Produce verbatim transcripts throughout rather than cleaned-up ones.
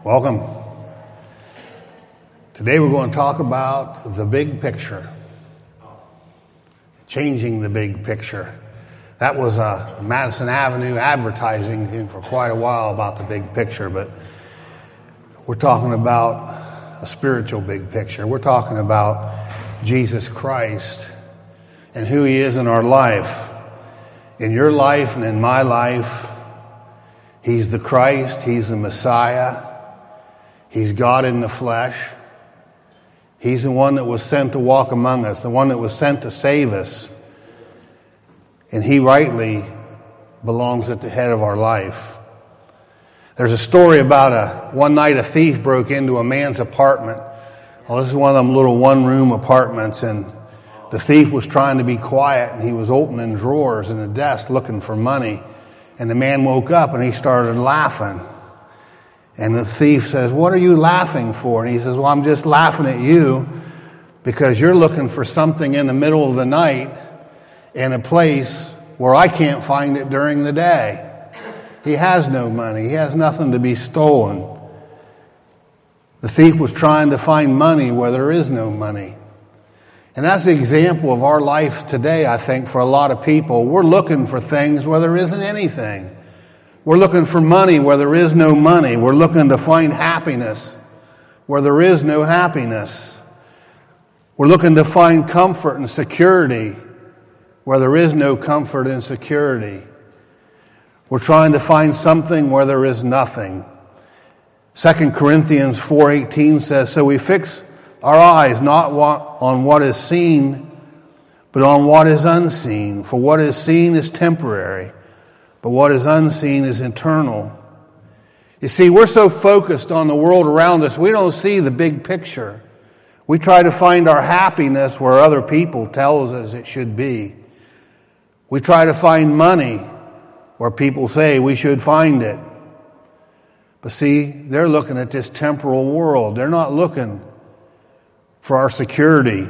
Welcome. Today we're going to talk about the big picture. Changing the big picture. That was uh, Madison Avenue advertising for quite a while about the big picture, but we're talking about a spiritual big picture. We're talking about Jesus Christ and who He is in our life. In your life and in my life, He's the Christ, He's the Messiah, He's God in the flesh. He's the one that was sent to walk among us, the one that was sent to save us. And He rightly belongs at the head of our life. There's a story about a one night a thief broke into a man's apartment. Well, this is one of them little one-room apartments, and the thief was trying to be quiet, and he was opening drawers in the desk looking for money. And the man woke up and he started laughing. And the thief says, "What are you laughing for?" And he says, "Well, I'm just laughing at you because you're looking for something in the middle of the night in a place where I can't find it during the day." He has no money. He has nothing to be stolen. The thief was trying to find money where there is no money. And that's the example of our life today, I think, for a lot of people. We're looking for things where there isn't anything. We're looking for money where there is no money. We're looking to find happiness where there is no happiness. We're looking to find comfort and security where there is no comfort and security. We're trying to find something where there is nothing. Second Corinthians four eighteen says, "So we fix our eyes not on what is seen, but on what is unseen. For what is seen is temporary, but what is unseen is eternal." You see, we're so focused on the world around us, we don't see the big picture. We try to find our happiness where other people tell us it should be. We try to find money where people say we should find it. But see, they're looking at this temporal world. They're not looking for our security.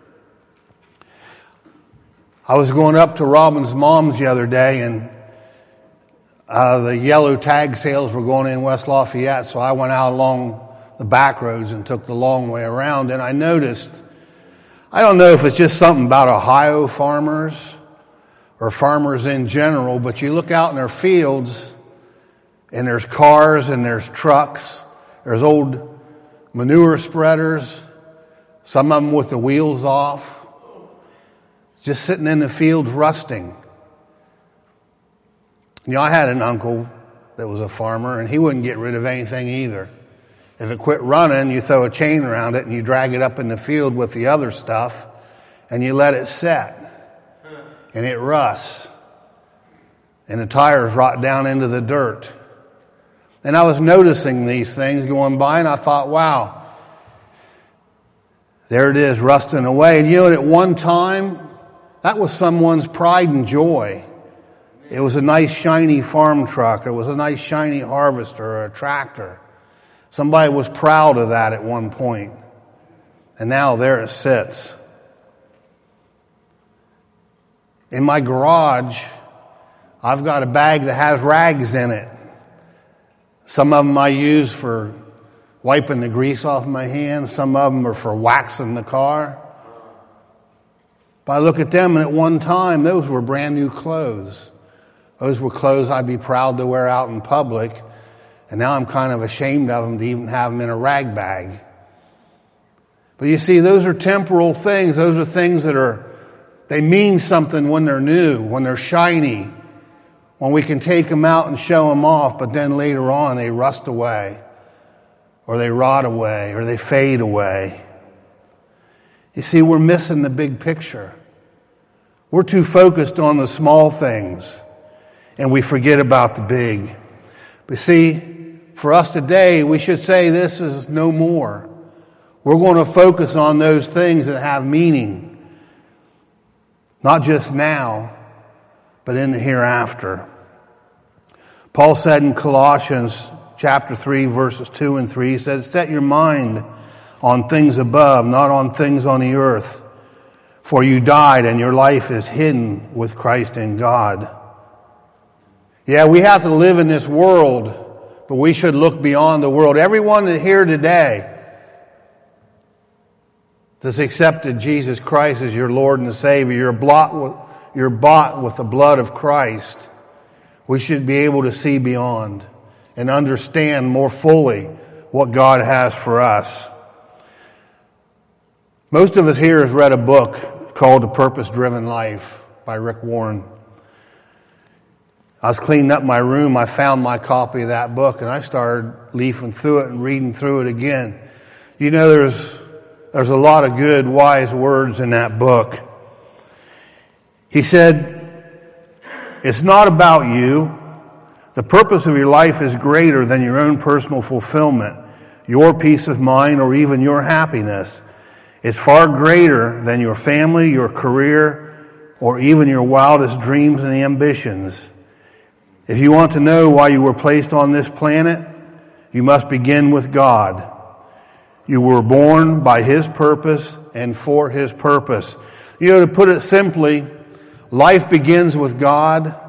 I was going up to Robin's mom's the other day, and uh, the yellow tag sales were going in West Lafayette, so I went out along the back roads and took the long way around, and I noticed, I don't know if it's just something about Ohio farmers or farmers in general, but you look out in their fields and there's cars and there's trucks, there's old manure spreaders, some of them with the wheels off, just sitting in the fields rusting. You know, I had an uncle that was a farmer, and he wouldn't get rid of anything either. If it quit running, you throw a chain around it and you drag it up in the field with the other stuff and you let it set. And it rusts. And the tires rot down into the dirt. And I was noticing these things going by, and I thought, wow, there it is, rusting away. And you know, at one time, that was someone's pride and joy. It was a nice shiny farm truck. It was a nice shiny harvester or a tractor. Somebody was proud of that at one point. And now there it sits. In my garage, I've got a bag that has rags in it. Some of them I use for wiping the grease off my hands. Some of them are for waxing the car. But I look at them, and at one time, those were brand new clothes. Those were clothes I'd be proud to wear out in public. And now I'm kind of ashamed of them to even have them in a rag bag. But you see, those are temporal things. Those are things that are, they mean something when they're new, when they're shiny, when we can take them out and show them off, but then later on they rust away, or they rot away, or they fade away. You see, we're missing the big picture. We're too focused on the small things, and we forget about the big. But see, for us today, we should say this is no more. We're going to focus on those things that have meaning. Not just now, but in the hereafter. Paul said in Colossians chapter three, verses two and three, he said, "Set your mind on things above, not on things on the earth. For you died, and your life is hidden with Christ in God." Yeah, we have to live in this world, but we should look beyond the world. Everyone here today that's accepted Jesus Christ as your Lord and Savior, you're bought with, you're bought with the blood of Christ. We should be able to see beyond and understand more fully what God has for us. Most of us here have read a book called The Purpose-Driven Life by Rick Warren. I was cleaning up my room, I found my copy of that book, and I started leafing through it and reading through it again. You know, there's there's a lot of good, wise words in that book. He said, it's not about you. The purpose of your life is greater than your own personal fulfillment, your peace of mind, or even your happiness. It's far greater than your family, your career, or even your wildest dreams and ambitions. If you want to know why you were placed on this planet, you must begin with God. You were born by His purpose and for His purpose. You know, to put it simply, life begins with God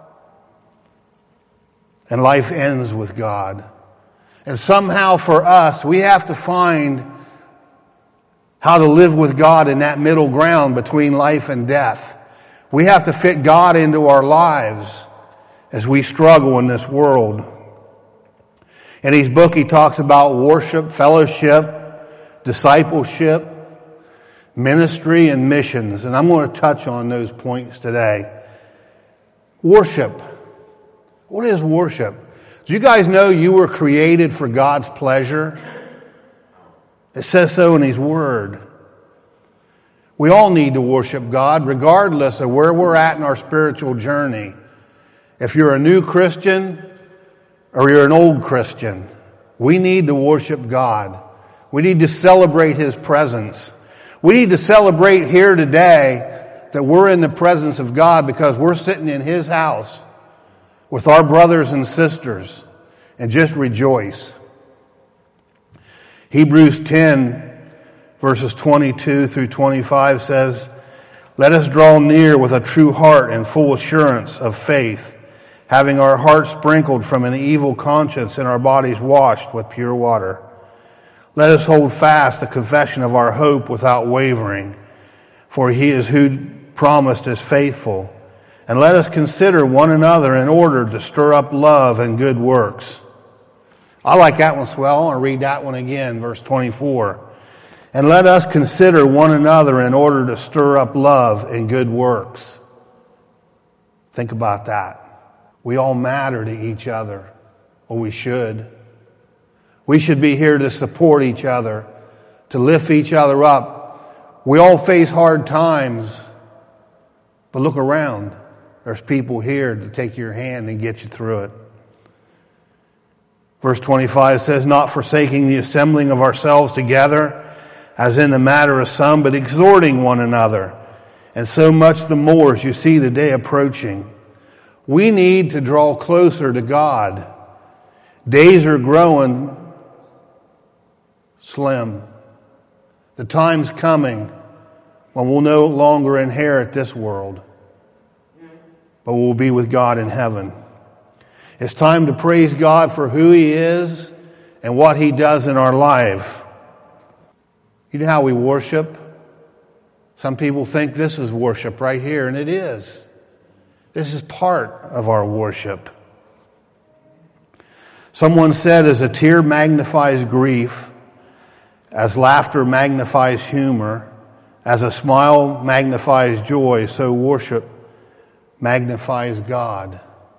and life ends with God. And somehow for us, we have to find how to live with God in that middle ground between life and death. We have to fit God into our lives as we struggle in this world. In his book, he talks about worship, fellowship, discipleship, ministry, and missions. And I'm going to touch on those points today. Worship. What is worship? Do you guys know you were created for God's pleasure? It says so in His Word. We all need to worship God regardless of where we're at in our spiritual journey. If you're a new Christian or you're an old Christian, we need to worship God. We need to celebrate His presence. We need to celebrate here today that we're in the presence of God because we're sitting in His house with our brothers and sisters and just rejoice. Hebrews ten verses twenty-two through twenty-five says, let us draw near with a true heart and full assurance of faith, having our hearts sprinkled from an evil conscience and our bodies washed with pure water. Let us hold fast the confession of our hope without wavering, for He is who promised is faithful. And let us consider one another in order to stir up love and good works. I like that one swell. I want to read that one again, verse twenty-four. And let us consider one another in order to stir up love and good works. Think about that. We all matter to each other, or we should. We should be here to support each other, to lift each other up. We all face hard times, but look around. There's people here to take your hand and get you through it. Verse twenty-five says, not forsaking the assembling of ourselves together, as in the matter of some, but exhorting one another, and so much the more as you see the day approaching. We need to draw closer to God. Days are growing slim. The time's coming when we'll no longer inherit this world, but we'll be with God in heaven. It's time to praise God for who He is and what He does in our life. You know how we worship? Some people think this is worship right here, and it is. This is part of our worship. Someone said, as a tear magnifies grief, as laughter magnifies humor, as a smile magnifies joy, so worship magnifies God.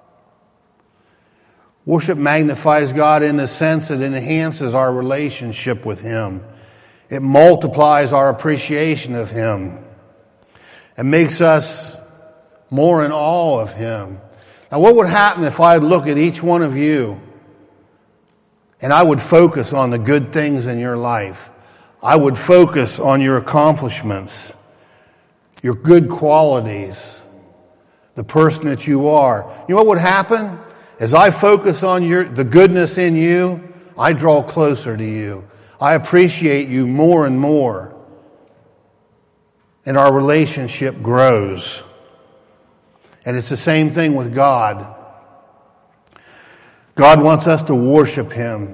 Worship magnifies God in the sense that it enhances our relationship with Him. It multiplies our appreciation of Him. It makes us more in awe of Him. Now, what would happen if I'd look at each one of you and I would focus on the good things in your life? I would focus on your accomplishments, your good qualities, the person that you are. You know what would happen? As I focus on your the goodness in you, I draw closer to you. I appreciate you more and more. And our relationship grows. And it's the same thing with God. God wants us to worship Him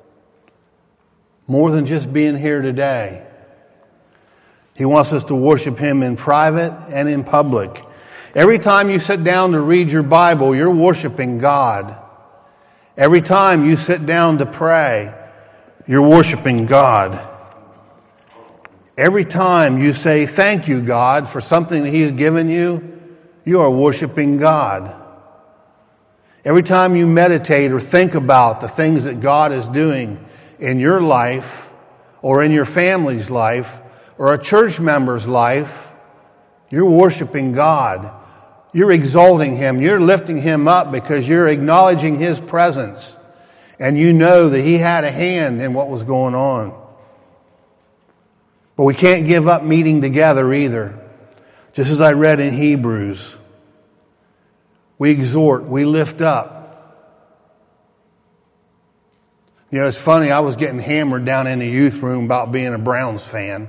more than just being here today. He wants us to worship Him in private and in public. Every time you sit down to read your Bible, you're worshiping God. Every time you sit down to pray, you're worshiping God. Every time you say, thank you, God, for something that He's given you, you are worshiping God. Every time you meditate or think about the things that God is doing in your life or in your family's life or a church member's life, you're worshiping God. You're exalting Him. You're lifting Him up because you're acknowledging His presence. And you know that He had a hand in what was going on. But we can't give up meeting together either. Just as I read in Hebrews, we exhort, we lift up. You know, it's funny, I was getting hammered down in the youth room about being a Browns fan.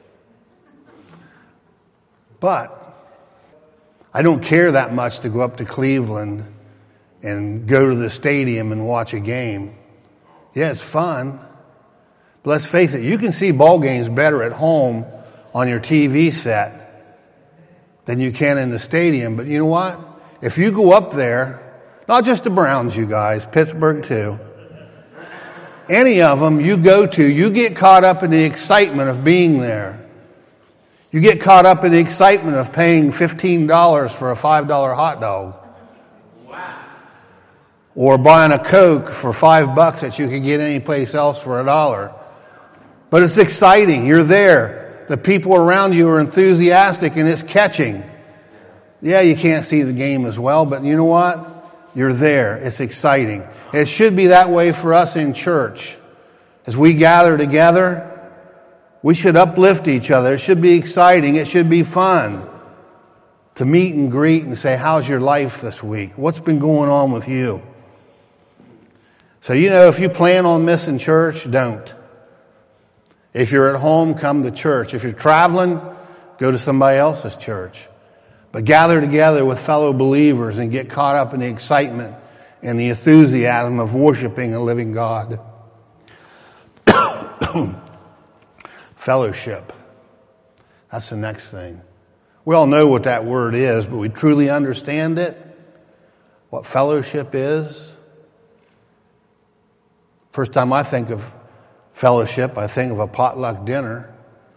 But I don't care that much to go up to Cleveland and go to the stadium and watch a game. Yeah, it's fun. But let's face it, you can see ball games better at home on your T V set than you can in the stadium. But you know what? If you go up there, not just the Browns, you guys, Pittsburgh too, any of them you go to, you get caught up in the excitement of being there. You get caught up in the excitement of paying fifteen dollars for a five dollar hot dog. Wow. Or buying a Coke for five bucks that you can get anyplace else for a dollar. But it's exciting. You're there. The people around you are enthusiastic and it's catching. Yeah, you can't see the game as well, but you know what? You're there. It's exciting. It should be that way for us in church. As we gather together, we should uplift each other. It should be exciting. It should be fun to meet and greet and say, how's your life this week? What's been going on with you? So, you know, if you plan on missing church, don't. If you're at home, come to church. If you're traveling, go to somebody else's church. But gather together with fellow believers and get caught up in the excitement and the enthusiasm of worshiping a living God. Fellowship. That's the next thing. We all know what that word is, but we truly understand it? What fellowship is? First time I think of fellowship, I think of a potluck dinner.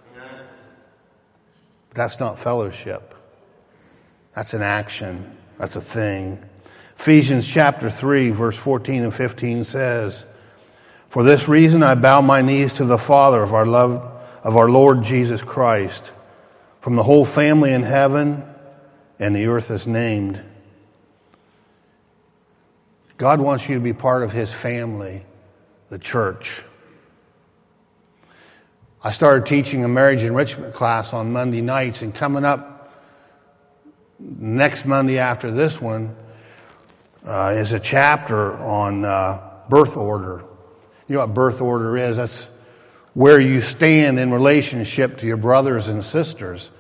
That's not fellowship. That's an action. That's a thing. Ephesians chapter three, verse fourteen and fifteen says, for this reason I bow my knees to the Father of our love, of our Lord Jesus Christ, from the whole family in heaven and the earth is named. God wants you to be part of His family, the church. I started teaching a marriage enrichment class on Monday nights, and coming up next Monday after this one uh, is a chapter on uh, birth order. You know what birth order is? That's where you stand in relationship to your brothers and sisters.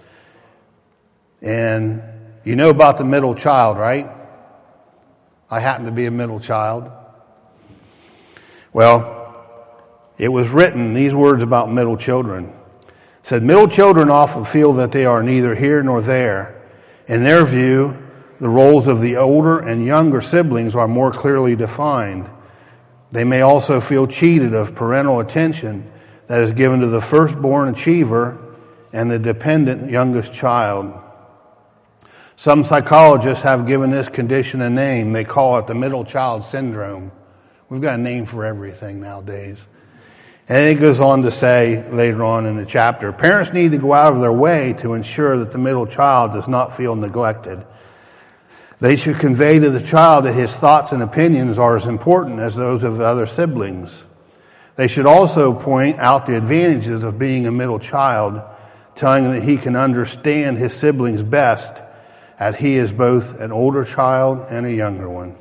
And you know about the middle child, right? I happen to be a middle child. Well, it was written, these words about middle children. It said, middle children often feel that they are neither here nor there. In their view, the roles of the older and younger siblings are more clearly defined. They may also feel cheated of parental attention that is given to the firstborn achiever and the dependent youngest child. Some psychologists have given this condition a name. They call it the middle child syndrome. We've got a name for everything nowadays. And it goes on to say later on in the chapter, parents need to go out of their way to ensure that the middle child does not feel neglected. They should convey to the child that his thoughts and opinions are as important as those of the other siblings. They should also point out the advantages of being a middle child, telling him that he can understand his siblings best, as he is both an older child and a younger one.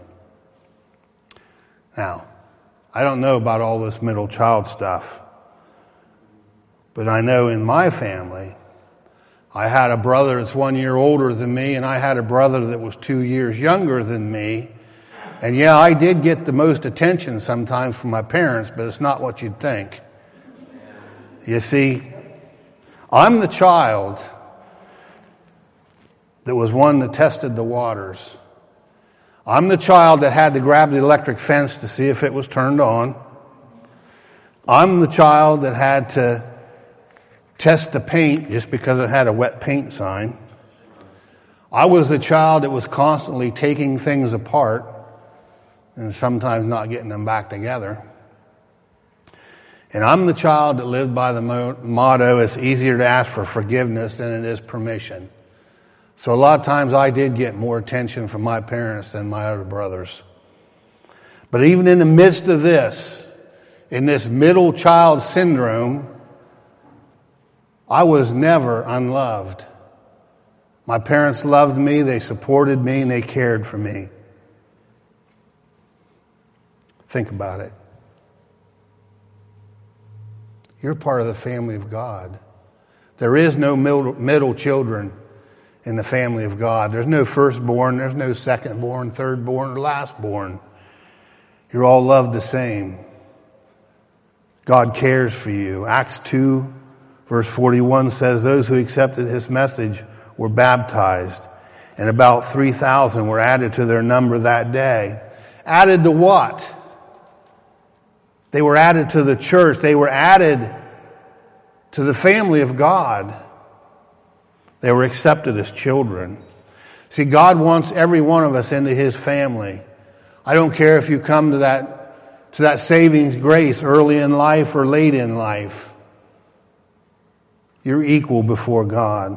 Now, I don't know about all this middle child stuff, but I know in my family, I had a brother that's one year older than me, and I had a brother that was two years younger than me. And yeah, I did get the most attention sometimes from my parents, but it's not what you'd think. You see, I'm the child that was one that tested the waters. I'm the child that had to grab the electric fence to see if it was turned on. I'm the child that had to test the paint just because it had a wet paint sign. I was a child that was constantly taking things apart and sometimes not getting them back together. And I'm the child that lived by the motto, it's easier to ask for forgiveness than it is permission. So a lot of times I did get more attention from my parents than my other brothers. But even in the midst of this, in this middle child syndrome, I was never unloved. My parents loved me, they supported me, and they cared for me. Think about it. You're part of the family of God. There is no middle, middle children in the family of God. There's no firstborn, there's no secondborn, thirdborn, or lastborn. You're all loved the same. God cares for you. Acts two, verse forty-one says, those who accepted his message were baptized, and about three thousand were added to their number that day. Added to what? They were added to the church. They were added to the family of God. They were accepted as children. See, God wants every one of us into his family. I don't care if you come to that, to that saving grace early in life or late in life. You're equal before God.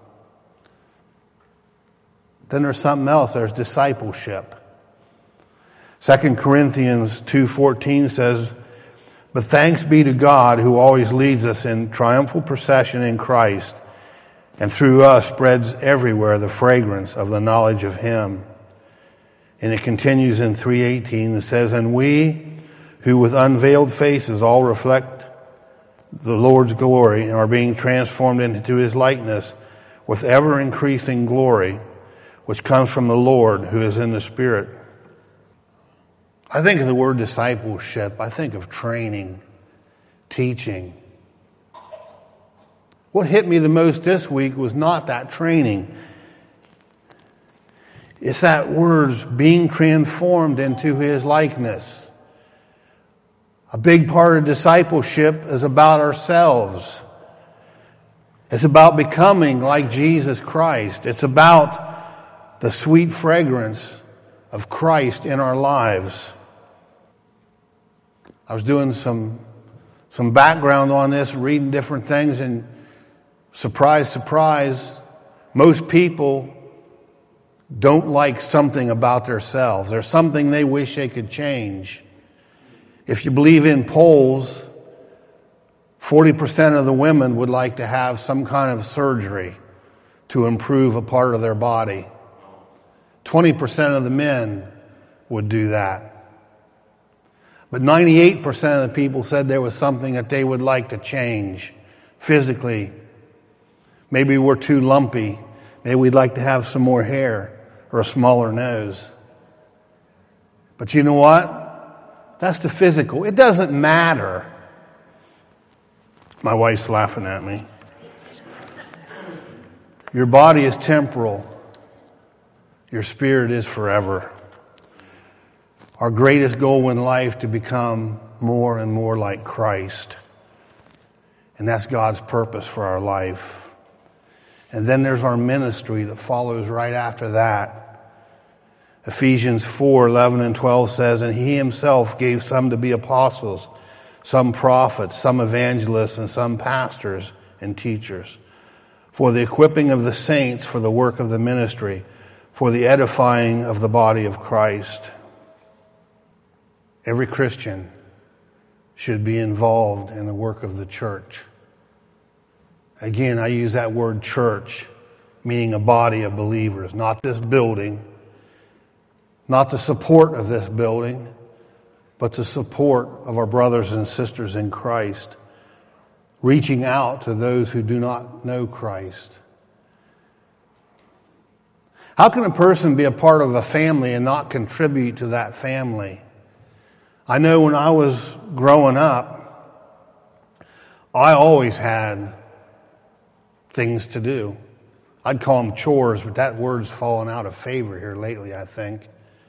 Then there's something else. There's discipleship. Second Corinthians two fourteen says, but thanks be to God who always leads us in triumphal procession in Christ, and through us spreads everywhere the fragrance of the knowledge of him. And it continues in three eighteen. It says, and we who with unveiled faces all reflect the Lord's glory and are being transformed into his likeness with ever increasing glory, which comes from the Lord who is in the Spirit. I think of the word discipleship. I think of training, teaching. What hit me the most this week was not that training. It's that words being transformed into his likeness. A big part of discipleship is about ourselves. It's about becoming like Jesus Christ. It's about the sweet fragrance of Christ in our lives. I was doing some some background on this, reading different things, and surprise, surprise, most people don't like something about themselves. There's something they wish they could change. If you believe in polls, forty percent of the women would like to have some kind of surgery to improve a part of their body. twenty percent of the men would do that. But ninety-eight percent of the people said there was something that they would like to change physically. Maybe we're too lumpy. Maybe we'd like to have some more hair or a smaller nose. But you know what? That's the physical. It doesn't matter. My wife's laughing at me. Your body is temporal. Your spirit is forever. Our greatest goal in life to become more and more like Christ. And that's God's purpose for our life. And then there's our ministry that follows right after that. Ephesians four, eleven and twelve says, and he himself gave some to be apostles, some prophets, some evangelists, and some pastors and teachers, for the equipping of the saints for the work of the ministry, for the edifying of the body of Christ. Every Christian should be involved in the work of the church. Again, I use that word church, meaning a body of believers, not this building, not the support of this building, but the support of our brothers and sisters in Christ, reaching out to those who do not know Christ. How can a person be a part of a family and not contribute to that family? I know when I was growing up, I always had things to do. I'd call them chores, but that word's fallen out of favor here lately, I think.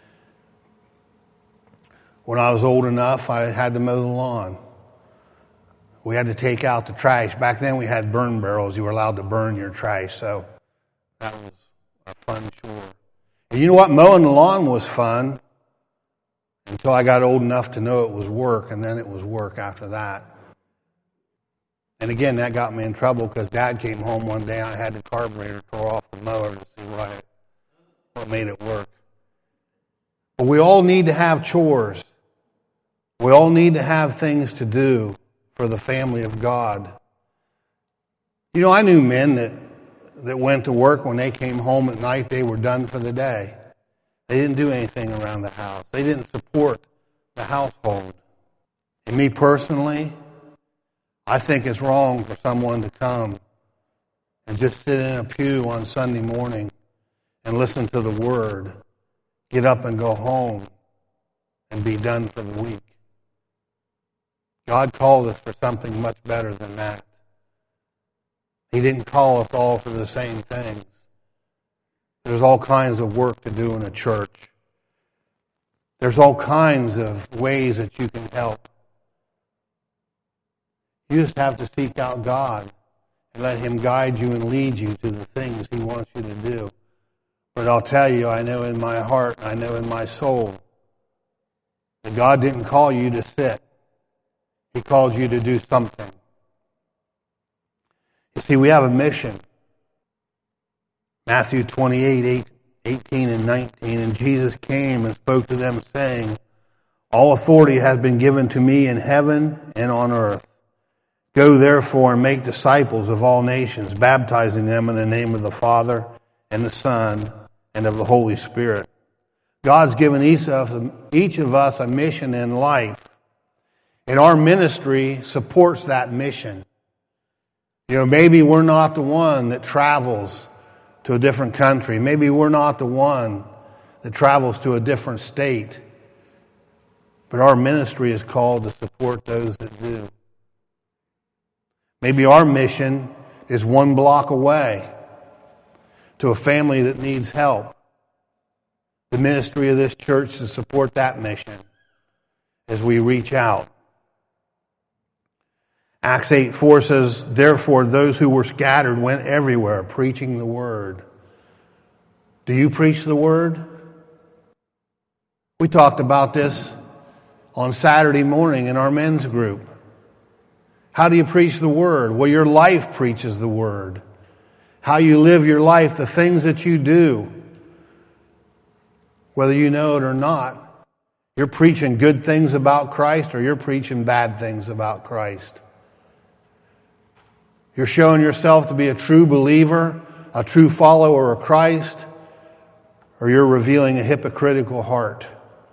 When I was old enough, I had to mow the lawn. We had to take out the trash. Back then we had burn barrels. You were allowed to burn your trash, so that was a fun chore. And you know what? Mowing the lawn was fun until I got old enough to know it was work, and then it was work after that. And again, that got me in trouble because Dad came home one day and I had the carburetor tore off the mower to see why it, what made it work. But we all need to have chores. We all need to have things to do for the family of God. You know, I knew men that, that went to work. When they came home at night, they were done for the day. They didn't do anything around the house. They didn't support the household. And me personally, I think it's wrong for someone to come and just sit in a pew on Sunday morning and listen to the Word, get up and go home and be done for the week. God called us for something much better than that. He didn't call us all for the same things. There's all kinds of work to do in a church. There's all kinds of ways that you can help. You just have to seek out God and let Him guide you and lead you to the things He wants you to do. But I'll tell you, I know in my heart, I know in my soul, that God didn't call you to sit. He called you to do something. You see, we have a mission. Matthew twenty-eight, eighteen and nineteen, and Jesus came and spoke to them, saying, all authority has been given to me in heaven and on earth. Go therefore and make disciples of all nations, baptizing them in the name of the Father and the Son and of the Holy Spirit. God's given each of, each of us a mission in life, and our ministry supports that mission. You know, maybe we're not the one that travels to a different country. Maybe we're not the one that travels to a different state. But our ministry is called to support those that do. Maybe our mission is one block away to a family that needs help. The ministry of this church to support that mission as we reach out. Acts eight four says, therefore those who were scattered went everywhere preaching the word. Do you preach the word? We talked about this on Saturday morning in our men's group. How do you preach the word? Well, your life preaches the word. How you live your life, the things that you do, whether you know it or not, you're preaching good things about Christ or you're preaching bad things about Christ. You're showing yourself to be a true believer, a true follower of Christ, or you're revealing a hypocritical heart.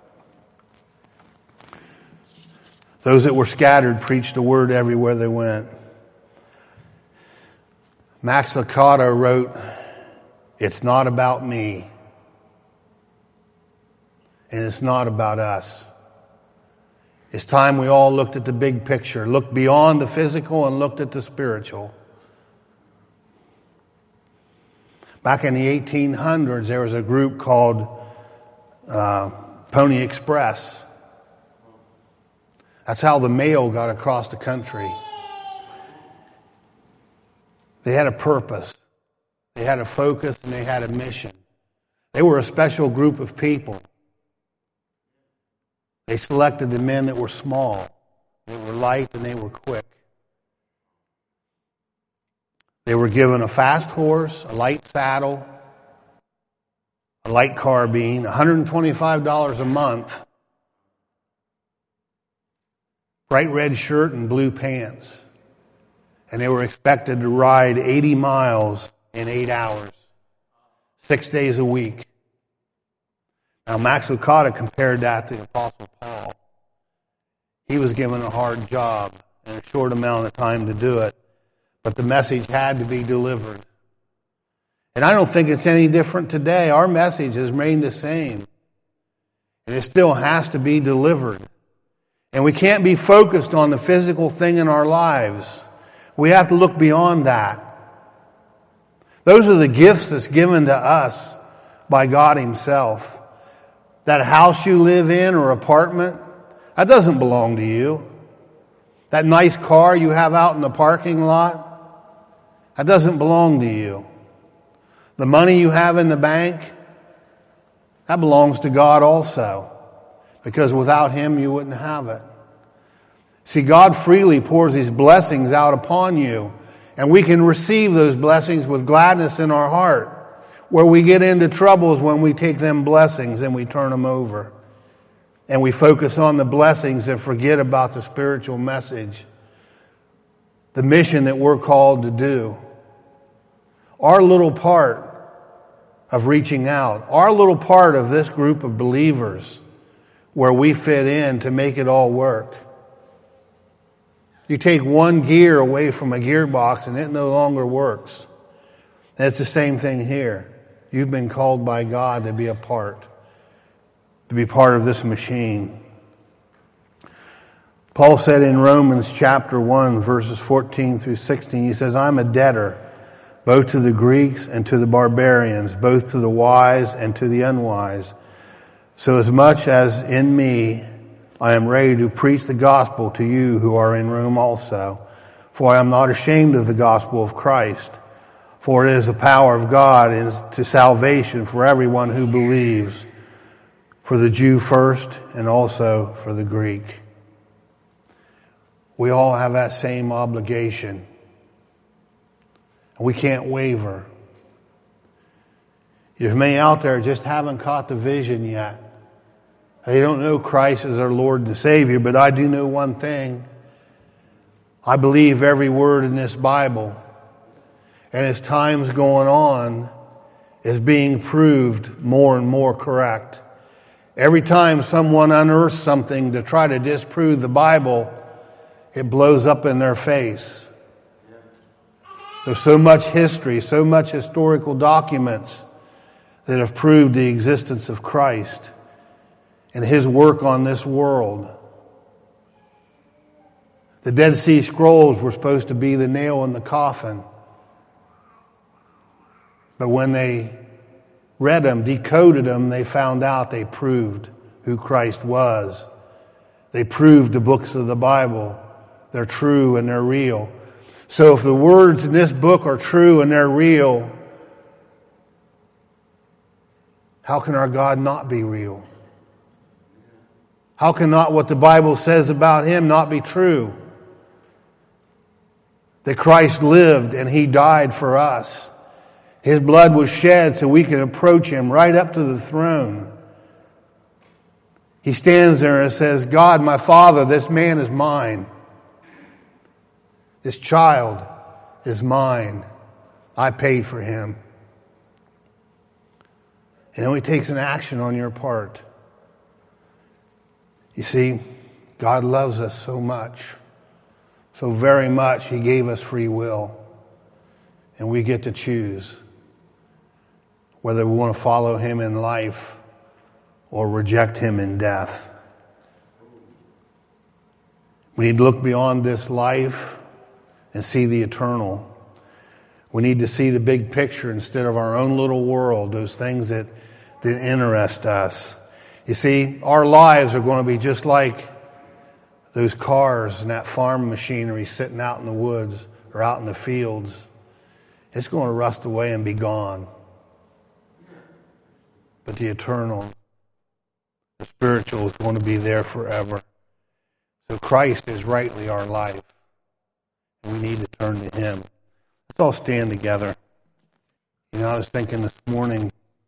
Those that were scattered preached the word everywhere they went. Max Lucado wrote, it's not about me, and it's not about us. It's time we all looked at the big picture, looked beyond the physical and looked at the spiritual. Back in the eighteen hundreds, there was a group called uh, Pony Express. That's how the mail got across the country. They had a purpose. They had a focus and they had a mission. They were a special group of people. They selected the men that were small, they were light, and they were quick. They were given a fast horse, a light saddle, a light carbine, one hundred twenty-five dollars a month, bright red shirt and blue pants. And they were expected to ride eighty miles in eight hours, six days a week. Now, Max Lucado compared that to the Apostle Paul. He was given a hard job and a short amount of time to do it, but the message had to be delivered. And I don't think it's any different today. Our message has remained the same. And it still has to be delivered. And we can't be focused on the physical thing in our lives. We have to look beyond that. Those are the gifts that's given to us by God Himself. That house you live in or apartment, that doesn't belong to you. That nice car you have out in the parking lot, that doesn't belong to you. The money you have in the bank, that belongs to God also. Because without Him, you wouldn't have it. See, God freely pours His blessings out upon you. And we can receive those blessings with gladness in our heart. Where we get into troubles when we take them blessings and we turn them over. And we focus on the blessings and forget about the spiritual message. The mission that we're called to do. Our little part of reaching out. Our little part of this group of believers where we fit in to make it all work. You take one gear away from a gearbox and it no longer works. And it's the same thing here. You've been called by God to be a part. To be part of this machine. Paul said in Romans chapter one, verses fourteen through sixteen, he says, I'm a debtor, both to the Greeks and to the barbarians, both to the wise and to the unwise. So as much as in me, I am ready to preach the gospel to you who are in Rome also. For I am not ashamed of the gospel of Christ. For it is the power of God to salvation for everyone who believes. For the Jew first and also for the Greek. We all have that same obligation. And we can't waver. There's many out there just haven't caught the vision yet. They don't know Christ as their Lord and Savior, but I do know one thing. I believe every word in this Bible. And as time's going on, is being proved more and more correct. Every time someone unearths something to try to disprove the Bible, it blows up in their face. There's so much history, so much historical documents that have proved the existence of Christ and His work on this world. The Dead Sea Scrolls were supposed to be the nail in the coffin. But when they read them, decoded them, they found out they proved who Christ was. They proved the books of the Bible. They're true and they're real. So if the words in this book are true and they're real, how can our God not be real? How can not what the Bible says about Him not be true? That Christ lived and He died for us. His blood was shed so we can approach Him right up to the throne. He stands there and says, God, my Father, this man is mine. This child is mine. I paid for him. It only takes an action on your part. You see, God loves us so much, so very much, He gave us free will. And we get to choose whether we want to follow Him in life or reject Him in death. We need to look beyond this life and see the eternal. We need to see the big picture instead of our own little world, those things that, that interest us. You see, our lives are going to be just like those cars and that farm machinery sitting out in the woods or out in the fields. It's going to rust away and be gone. But the eternal, the spiritual is going to be there forever. So Christ is rightly our life. And we need to turn to Him. Let's all stand together. You know, I was thinking this morning,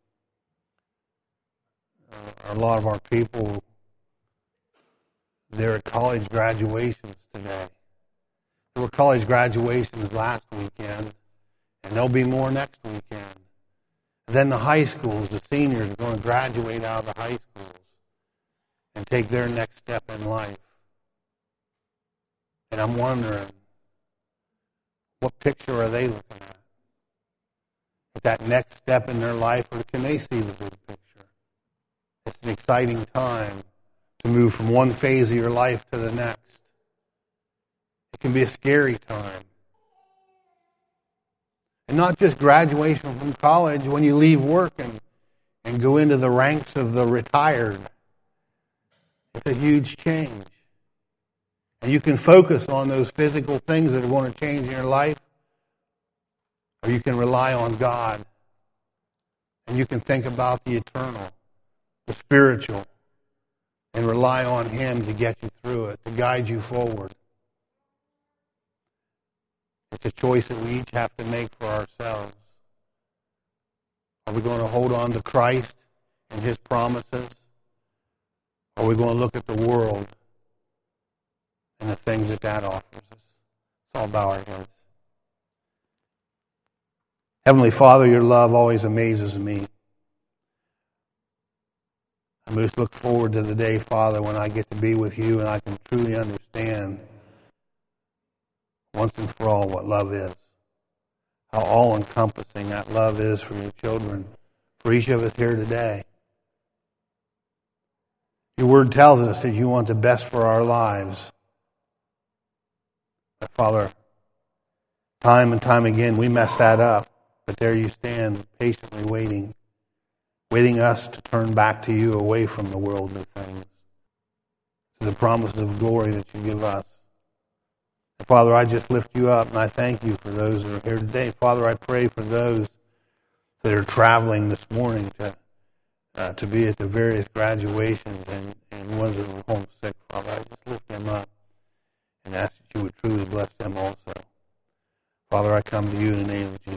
uh, a lot of our people, they're at college graduations today. There were college graduations last weekend, and there'll be more next weekend. And then the high schools, the seniors are going to graduate out of the high schools and take their next step in life. And I'm wondering, what picture are they looking at? at that next step in their life, or can they see the big picture? It's an exciting time to move from one phase of your life to the next. It can be a scary time. And not just graduation from college, when you leave work and, and go into the ranks of the retired. It's a huge change. And you can focus on those physical things that are going to change in your life, or you can rely on God. And you can think about the eternal, the spiritual, and rely on Him to get you through it, to guide you forward. It's a choice that we each have to make for ourselves. Are we going to hold on to Christ and His promises? Or are we going to look at the world and the things that that offers us? Let's all bow our heads. Heavenly Father, your love always amazes me. I most look forward to the day, Father, when I get to be with you and I can truly understand once and for all what love is. How all-encompassing that love is for your children, for each of us here today. Your word tells us that you want the best for our lives. But Father, time and time again we mess that up, but there you stand patiently waiting, waiting us to turn back to you away from the worldly things, to the promises of glory that you give us. And Father, I just lift you up and I thank you for those that are here today. Father, I pray for those that are traveling this morning to uh, to be at the various graduations and, and ones that are homesick. Father, I just lift them up and ask that you would truly bless them also. Father, I come to you in the name of Jesus.